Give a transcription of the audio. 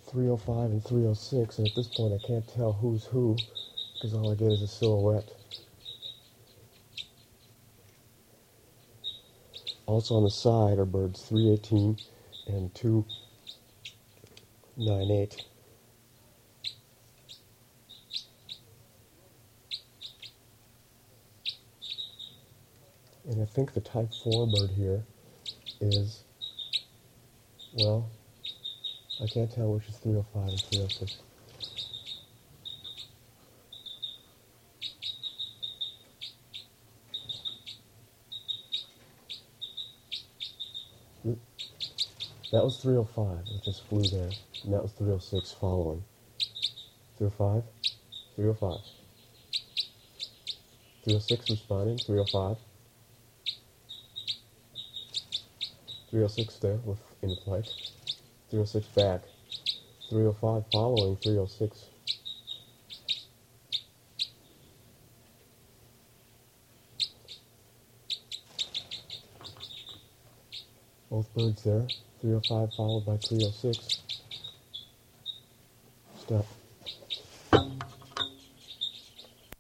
305 and 306, and at this point I can't tell who's who, because all I get is a silhouette. Also on the side are birds 318 and 298. And I think the type 4 bird here is, well, I can't tell which is 305 and 306. That was 305, it just flew there, and that was 306 following. 305, 305. 306 responding, 305. 306 there with in flight. 306 back. 305 following 306. Both birds there. 305 followed by 306. Step.